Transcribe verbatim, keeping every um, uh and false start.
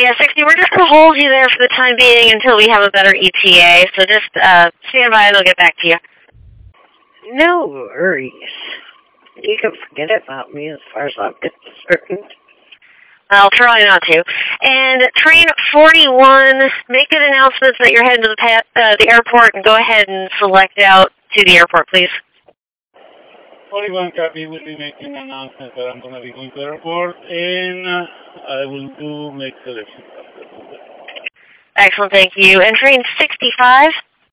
yeah, sixty, we're just going to hold you there for the time being until we have a better E T A, so just uh, stand by and I'll get back to you. No worries. You can forget about me as far as I'm concerned. I'll try not to. And train forty-one, make good announcements that you're heading to the, uh, the airport, and go ahead and select out to the airport, please. forty-one copy, will be making an announcement that I'm going to be going to the airport, and uh, I will do make selection. Excellent, thank you. And train sixty-five,